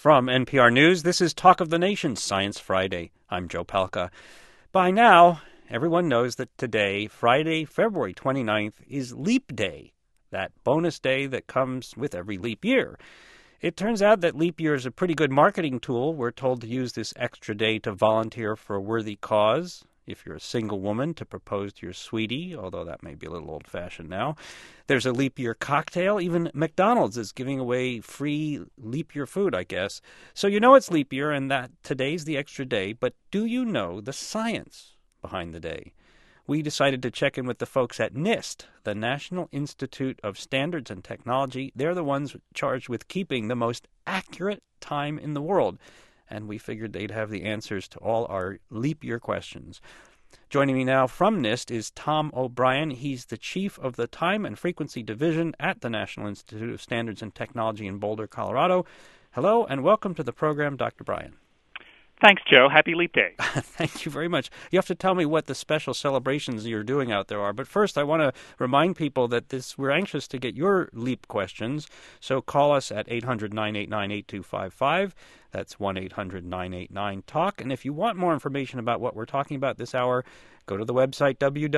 From NPR News, this is Talk of the Nation, Science Friday. I'm Joe Palca. By now, everyone knows that today, Friday, February 29th, is Leap Day, that bonus day that comes with every leap year. It turns out that leap year is a pretty good marketing tool. We're told to use this extra day to volunteer for a worthy cause. If you're a single woman, to propose to your sweetie, although that may be a little old-fashioned now. There's a leap year cocktail. Even McDonald's is giving away free leap year food, I guess. So you know it's leap year and that today's the extra day, but do you know the science behind the day? We decided to check in with the folks at NIST, the National Institute of Standards and Technology. They're the ones charged with keeping the most accurate time in the world. And we figured they'd have the answers to all our leap year questions. Joining me now from NIST is Tom O'Brien. He's the chief of the Time and Frequency Division at the National Institute of Standards and Technology in Boulder, Colorado. Hello, and welcome to the program, Dr. Bryan. Thanks, Joe. Happy Leap Day. Thank you very much. You have to tell me what the special celebrations you're doing out there are. But first, I want to remind people that we're anxious to get your leap questions. So call us at 800-989-8255. That's 1-800-989-TALK. And if you want more information about what we're talking about this hour, go to the website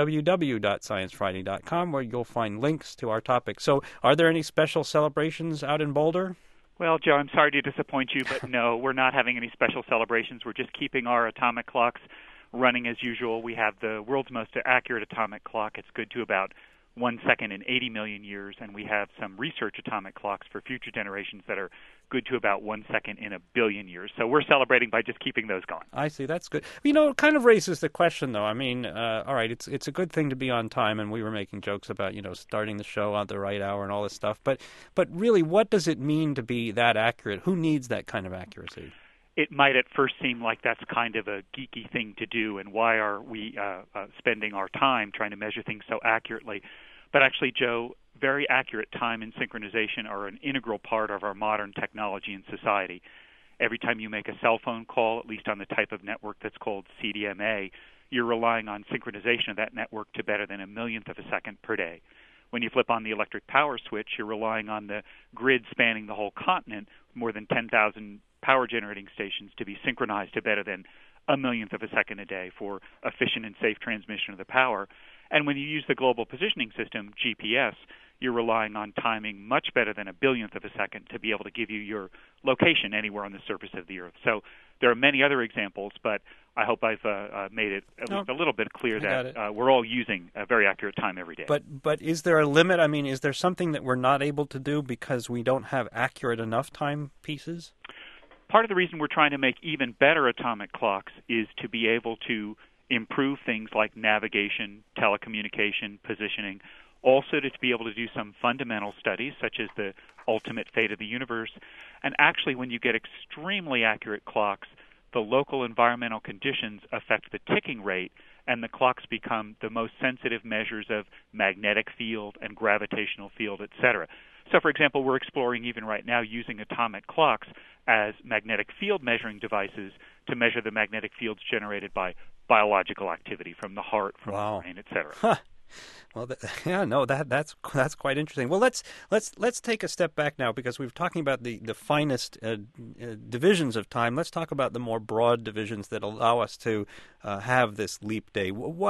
www.sciencefriday.com, where you'll find links to our topic. So are there any special celebrations out in Boulder? Well, Joe, I'm sorry to disappoint you, but no, we're not having any special celebrations. We're just keeping our atomic clocks running as usual. We have the world's most accurate atomic clock. It's good to about 1 second in 80 million years, and we have some research atomic clocks for future generations that are good to about 1 second in a billion years. So we're celebrating by just keeping those going. I see. That's good. You know, it kind of raises the question, though. I mean, all right, it's a good thing to be on time, and we were making jokes about, starting the show at the right hour and all this stuff. But really, what does it mean to be that accurate? Who needs that kind of accuracy? It might at first seem like that's kind of a geeky thing to do, and why are we spending our time trying to measure things so accurately? But actually, Joe, very accurate time and synchronization are an integral part of our modern technology and society. Every time you make a cell phone call, at least on the type of network that's called CDMA, you're relying on synchronization of that network to better than a millionth of a second per day. When you flip on the electric power switch, you're relying on the grid spanning the whole continent, more than 10,000 power generating stations, to be synchronized to better than a millionth of a second a day for efficient and safe transmission of the power. And when you use the Global Positioning System, GPS, you're relying on timing much better than a billionth of a second to be able to give you your location anywhere on the surface of the Earth. So there are many other examples, but I hope I've made it at least a little bit clear that we're all using a very accurate time every day. But is there a limit? I mean, is there something that we're not able to do because we don't have accurate enough timepieces? Part of the reason we're trying to make even better atomic clocks is to be able to improve things like navigation, telecommunication, positioning, also to be able to do some fundamental studies such as the ultimate fate of the universe. And actually, when you get extremely accurate clocks, the local environmental conditions affect the ticking rate, and the clocks become the most sensitive measures of magnetic field and gravitational field, etc. So, for example, we're exploring even right now using atomic clocks as magnetic field measuring devices to measure the magnetic fields generated by biological activity from the heart, from the brain, etc. Huh. Well, that's quite interesting. Well, let's take a step back now, because we're talking about the finest divisions of time. Let's talk about the more broad divisions that allow us to have this leap day.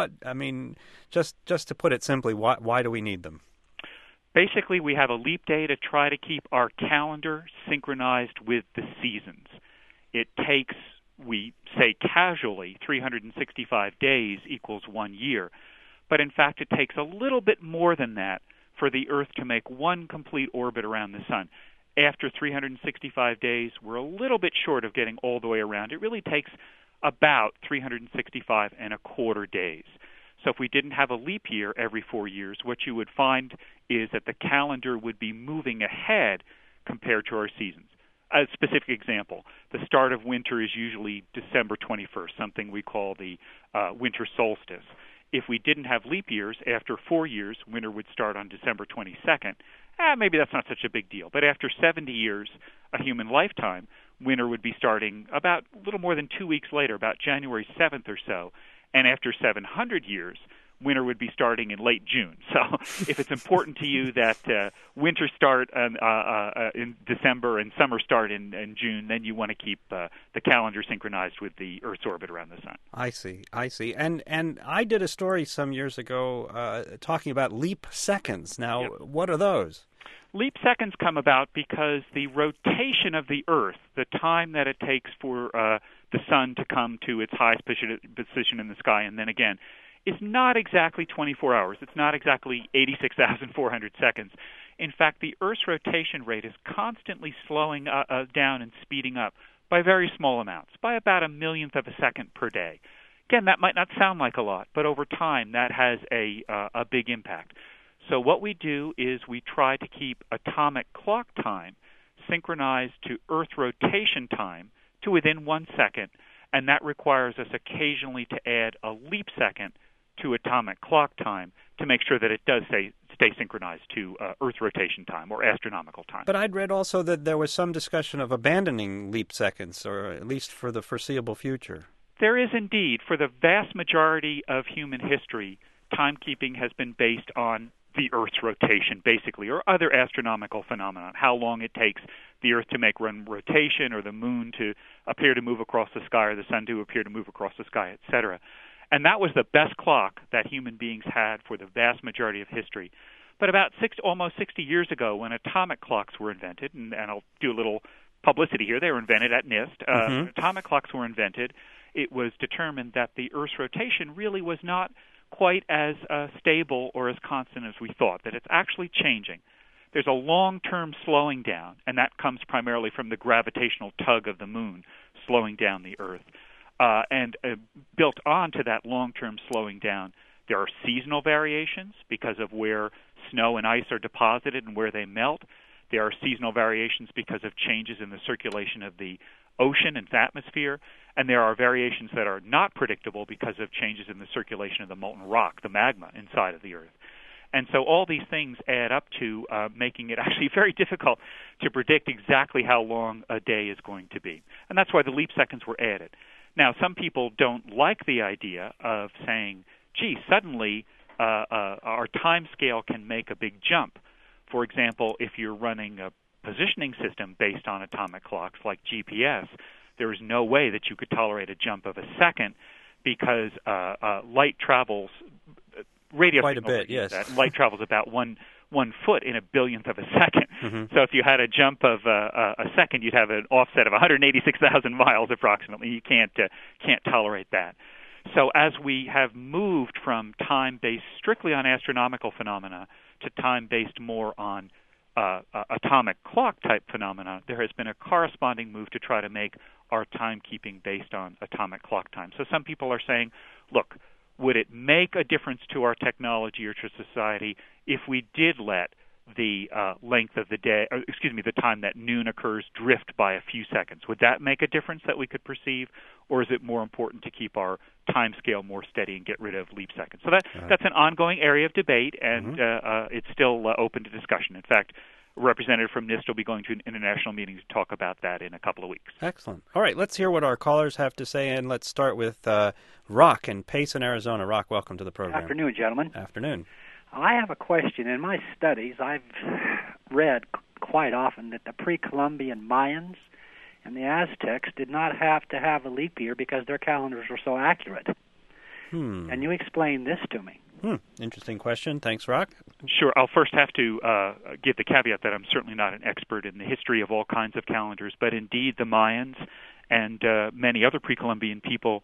Just to put it simply, why do we need them? Basically, we have a leap day to try to keep our calendar synchronized with the seasons. It takes, we say casually, 365 days equals 1 year. But in fact, it takes a little bit more than that for the Earth to make one complete orbit around the Sun. After 365 days, we're a little bit short of getting all the way around. It really takes about 365 and a quarter days. So if we didn't have a leap year every 4 years, what you would find is that the calendar would be moving ahead compared to our seasons. A specific example, the start of winter is usually December 21st, something we call the winter solstice. If we didn't have leap years, after 4 years, winter would start on December 22nd. Maybe that's not such a big deal. But after 70 years, a human lifetime, winter would be starting about a little more than 2 weeks later, about January 7th or so. And after 700 years, winter would be starting in late June. So if it's important to you that winter start in December and summer start in June, then you want to keep the calendar synchronized with the Earth's orbit around the sun. I see. And I did a story some years ago talking about leap seconds. Now, Yep. What are those? Leap seconds come about because the rotation of the Earth, the time that it takes for the sun to come to its highest position in the sky and then again, is not exactly 24 hours. It's not exactly 86,400 seconds. In fact, the Earth's rotation rate is constantly slowing down and speeding up by very small amounts, by about a millionth of a second per day. Again, that might not sound like a lot, but over time that has a big impact. So what we do is we try to keep atomic clock time synchronized to Earth rotation time to within 1 second, and that requires us occasionally to add a leap second to atomic clock time to make sure that it does stay synchronized to Earth rotation time or astronomical time. But I'd read also that there was some discussion of abandoning leap seconds, or at least for the foreseeable future. There is indeed. For the vast majority of human history, timekeeping has been based on the Earth's rotation, basically, or other astronomical phenomena, how long it takes the Earth to make one rotation, or the moon to appear to move across the sky, or the sun to appear to move across the sky, etc. And that was the best clock that human beings had for the vast majority of history. But about almost 60 years ago, when atomic clocks were invented, and I'll do a little publicity here, they were invented at NIST. When atomic clocks were invented, it was determined that the Earth's rotation really was not quite as stable or as constant as we thought, that it's actually changing. There's a long-term slowing down, and that comes primarily from the gravitational tug of the moon slowing down the Earth. And built onto that long-term slowing down, there are seasonal variations because of where snow and ice are deposited and where they melt. There are seasonal variations because of changes in the circulation of the ocean and atmosphere, and there are variations that are not predictable because of changes in the circulation of the molten rock, the magma inside of the Earth. And so all these things add up to making it actually very difficult to predict exactly how long a day is going to be. And that's why the leap seconds were added. Now, some people don't like the idea of saying, gee, suddenly our time scale can make a big jump. For example, if you're running a positioning system based on atomic clocks like GPS, there is no way that you could tolerate a jump of a second because light travels, radio quite a signals bit, yes. That light travels about one foot in a billionth of a second. So if you had a jump of a second, you'd have an offset of 186,000 miles approximately. You can't tolerate that. So as we have moved from time based strictly on astronomical phenomena to time based more on atomic clock type phenomena, there has been a corresponding move to try to make our timekeeping based on atomic clock time. So some people are saying, look, would it make a difference to our technology or to society if we did let the length of the day, or the time that noon occurs drift by a few seconds? Would that make a difference that we could perceive, or is it more important to keep our time scale more steady and get rid of leap seconds? So that's an ongoing area of debate, and it's still open to discussion. In fact, a representative from NIST will be going to an international meeting to talk about that in a couple of weeks. Excellent. All right, let's hear what our callers have to say, and let's start with Rock in Payson, Arizona. Rock, welcome to the program. Afternoon, gentlemen. Afternoon. I have a question. In my studies, I've read quite often that the pre-Columbian Mayans and the Aztecs did not have to have a leap year because their calendars were so accurate. Can you explain this to me? Interesting question. Thanks, Rock. Sure. I'll first have to give the caveat that I'm certainly not an expert in the history of all kinds of calendars, but indeed the Mayans and many other pre-Columbian people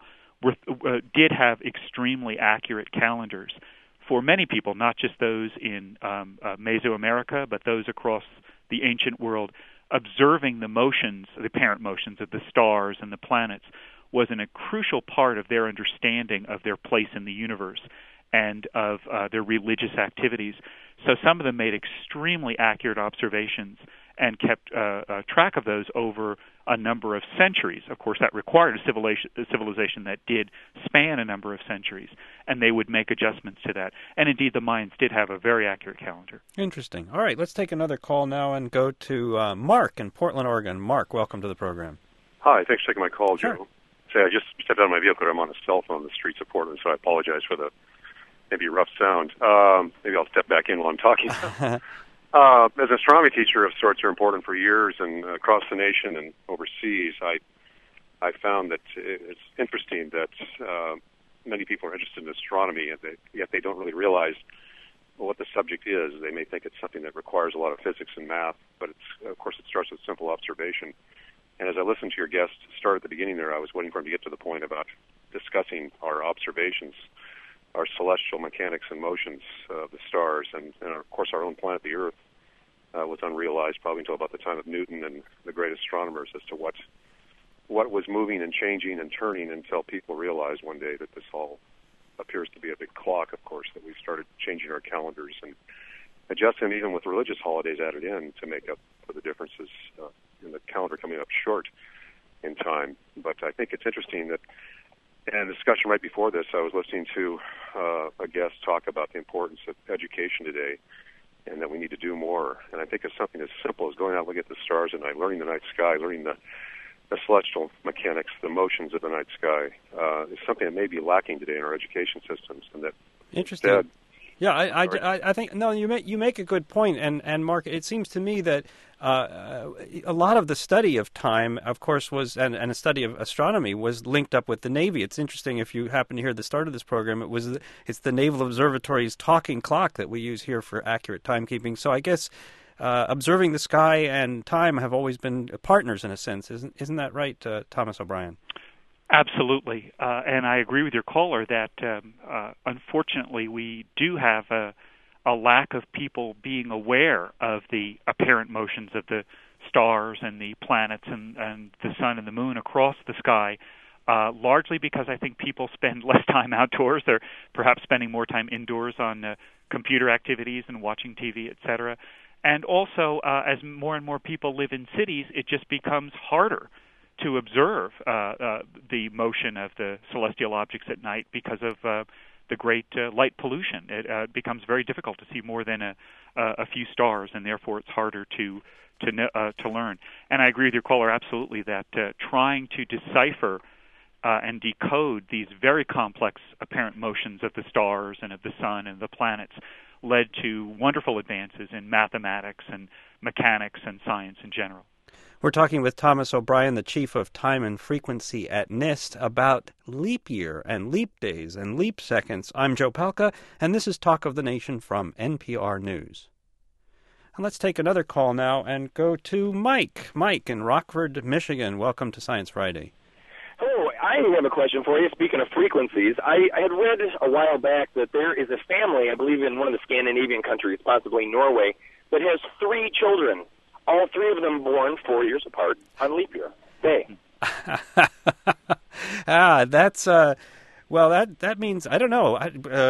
did have extremely accurate calendars. For many people, not just those in Mesoamerica, but those across the ancient world, observing the motions, the apparent motions of the stars and the planets was a crucial part of their understanding of their place in the universe and of their religious activities. So some of them made extremely accurate observations and kept track of those over a number of centuries. Of course, that required a civilization that did span a number of centuries, and they would make adjustments to that. And indeed, the Mayans did have a very accurate calendar. Interesting. All right, let's take another call now and go to Mark in Portland, Oregon. Mark, welcome to the program. Hi, thanks for taking my call, Joe. Sure. Say, I just stepped out of my vehicle. I'm on a cell phone in the streets of Portland, so I apologize for the maybe rough sound. Maybe I'll step back in while I'm talking. As an astronomy teacher of sorts are important for years and across the nation and overseas, I found that it's interesting that many people are interested in astronomy, and yet they don't really realize what the subject is. They may think it's something that requires a lot of physics and math, but of course it starts with simple observation. And as I listened to your guest start at the beginning there, I was waiting for him to get to the point about discussing our observations, our celestial mechanics and motions of the stars, and of course our own planet, the Earth, was unrealized probably until about the time of Newton and the great astronomers as to what was moving and changing and turning until people realized one day that this all appears to be a big clock, of course, that we've started changing our calendars and adjusting, even with religious holidays added in, to make up for the differences in the calendar coming up short in time. But I think it's interesting that in the discussion right before this, I was listening to a guest talk about the importance of education today and that we need to do more. And I think it's something as simple as going out and looking at the stars at night, learning the night sky, learning the celestial mechanics, the motions of the night sky, is something that may be lacking today in our education systems. And that interesting. Instead, yeah, I think no. You make a good point, and Mark, it seems to me that a lot of the study of time, of course, was and a study of astronomy was linked up with the Navy. It's interesting if you happen to hear the start of this program. It's the Naval Observatory's talking clock that we use here for accurate timekeeping. So I guess observing the sky and time have always been partners in a sense. Isn't that right, Thomas O'Brien? Absolutely, and I agree with your caller that unfortunately we do have a lack of people being aware of the apparent motions of the stars and the planets and the sun and the moon across the sky, largely because I think people spend less time outdoors. They're perhaps spending more time indoors on computer activities and watching TV, etc. And also, as more and more people live in cities, it just becomes harder to observe the motion of the celestial objects at night because of the great light pollution. It becomes very difficult to see more than a few stars, and therefore it's harder to learn. And I agree with your caller absolutely that trying to decipher and decode these very complex apparent motions of the stars and of the sun and the planets led to wonderful advances in mathematics and mechanics and science in general. We're talking with Thomas O'Brien, the Chief of Time and Frequency at NIST, about leap year and leap days and leap seconds. I'm Joe Palca, and this is Talk of the Nation from NPR News. And let's take another call now and go to Mike. Mike in Rockford, Michigan. Welcome to Science Friday. Oh, I have a question for you. Speaking of frequencies, I had read a while back that there is a family, I believe in one of the Scandinavian countries, possibly Norway, that has 3 children. All 3 of them born 4 years apart on leap year day. That's well. That means I don't know.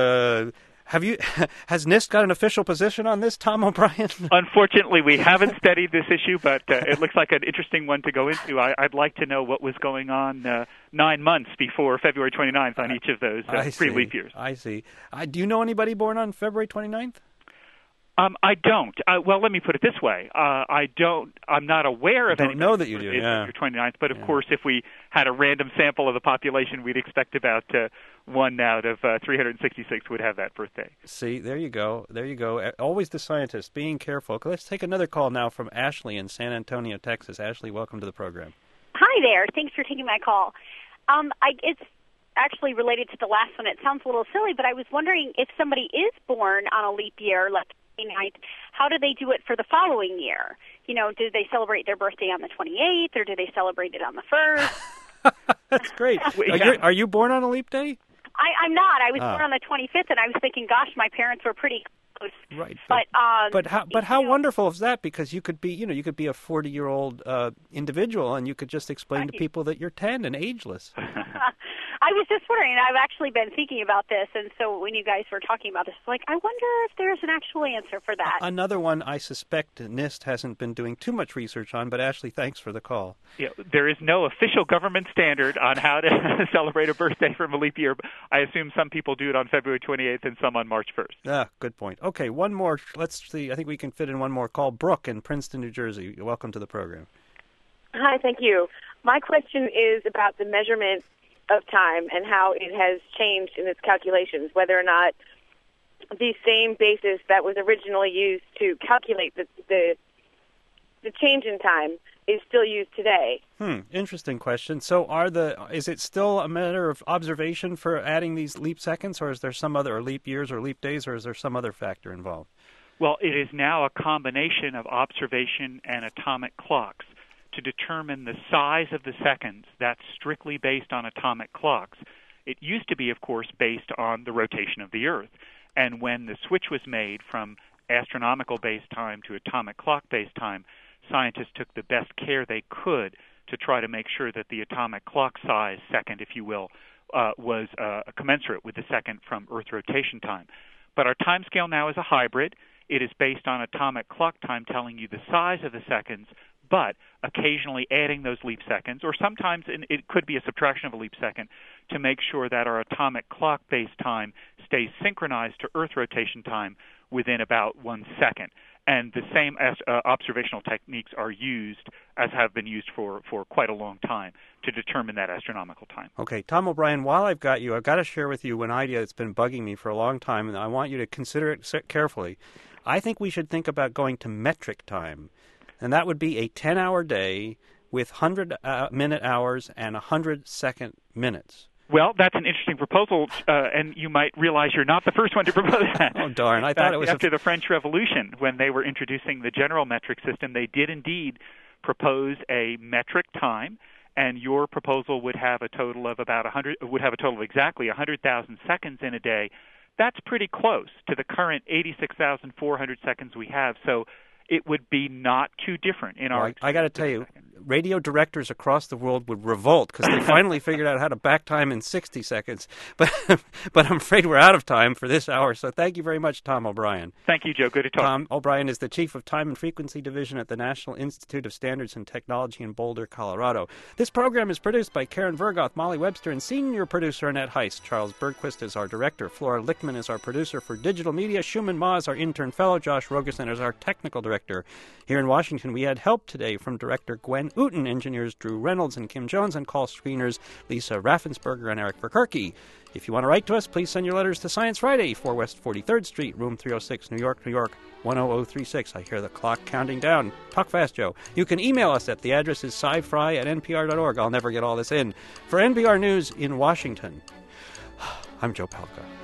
Has NIST got an official position on this, Tom O'Brien? Unfortunately, we haven't studied this issue, but it looks like an interesting one to go into. I'd like to know what was going on 9 months before February 29th on each of those pre-leap years. I see. Do you know anybody born on February 29th? I don't. Well, let me put it this way. I'm not aware of any. Know that you do. Yeah. 29th, but of course, if we had a random sample of the population, we'd expect about 1 out of 366 would have that birthday. See, there you go. Always the scientist, being careful. Let's take another call now from Ashley in San Antonio, Texas. Ashley, welcome to the program. Hi there. Thanks for taking my call. It's actually related to the last one. It sounds a little silly, but I was wondering if somebody is born on a leap year, like 29th, how do they do it for the following year? You know, do they celebrate their birthday on the 28th, or do they celebrate it on the 1st? That's great. Are you born on a leap day? I'm not. I was born on the 25th, and I was thinking, gosh, my parents were pretty close. Right. But how wonderful is that? Because you could be a 40-year-old individual, and you could just explain to people that you're 10 and ageless. I was just wondering, and I've actually been thinking about this, and so when you guys were talking about this, I wonder if there's an actual answer for that. Another one I suspect NIST hasn't been doing too much research on, but Ashley, thanks for the call. Yeah, there is no official government standard on how to celebrate a birthday from a leap year. I assume some people do it on February 28th and some on March 1st. Good point. Okay, one more. Let's see. I think we can fit in one more call. Brooke in Princeton, New Jersey. Welcome to the program. Hi, thank you. My question is about the measurement of time and how it has changed in its calculations, whether or not the same basis that was originally used to calculate the change in time is still used today. Interesting question. So is it still a matter of observation for adding these leap seconds, or is there some other, or leap years or leap days, or is there some other factor involved? Well, it is now a combination of observation and atomic clocks to determine the size of the seconds. That's strictly based on atomic clocks. It used to be, of course, based on the rotation of the Earth. And when the switch was made from astronomical-based time to atomic clock-based time, scientists took the best care they could to try to make sure that the atomic clock size second, if you will, was commensurate with the second from Earth rotation time. But our timescale now is a hybrid. It is based on atomic clock time telling you the size of the seconds, but occasionally adding those leap seconds, or sometimes it could be a subtraction of a leap second, to make sure that our atomic clock-based time stays synchronized to Earth rotation time within about 1 second. And the same observational techniques are used, as have been used for quite a long time, to determine that astronomical time. Okay, Tom O'Brien, while I've got you, I've got to share with you an idea that's been bugging me for a long time, and I want you to consider it carefully. I think we should think about going to metric time, and that would be a 10-hour day with 100-minute hours and 100-second minutes. Well, that's an interesting proposal, and you might realize you're not the first one to propose that. Oh, darn. I thought it was after the French Revolution, when they were introducing the general metric system, they did indeed propose a metric time, and your proposal would have a total of exactly 100,000 seconds in a day. That's pretty close to the current 86,400 seconds we have, so it would be not too different in our... I got to tell you, radio directors across the world would revolt because they finally figured out how to back time in 60 seconds. But I'm afraid we're out of time for this hour, so thank you very much, Tom O'Brien. Thank you, Joe. Good to talk. Tom O'Brien is the Chief of Time and Frequency Division at the National Institute of Standards and Technology in Boulder, Colorado. This program is produced by Karen Vergoth, Molly Webster, and senior producer Annette Heist. Charles Bergquist is our director. Flora Lichtman is our producer for digital media. Schumann Ma is our intern fellow. Josh Rogerson is our technical director. Here in Washington, we had help today from director Gwen Uten, engineers Drew Reynolds and Kim Jones, and call screeners Lisa Raffensperger and Eric Verkerke. If you want to write to us, please send your letters to Science Friday, 4 West 43rd Street, Room 306, New York, 10036. I hear the clock counting down. Talk fast, Joe. You can email us the address is scifry@npr.org. I'll never get all this in. For NPR News in Washington, I'm Joe Palca.